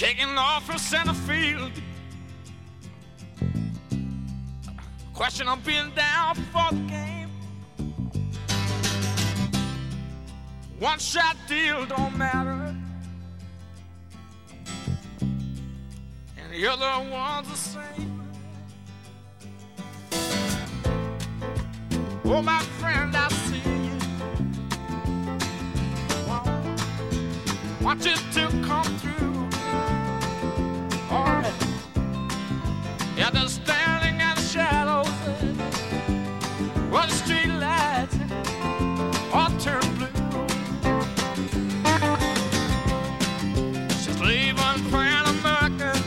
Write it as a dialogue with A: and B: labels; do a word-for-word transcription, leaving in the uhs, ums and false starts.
A: taking off from center field. Question of being down for the game. One shot deal don't matter, and the other one's the same. Oh, my friend, I see you. Want you to come through.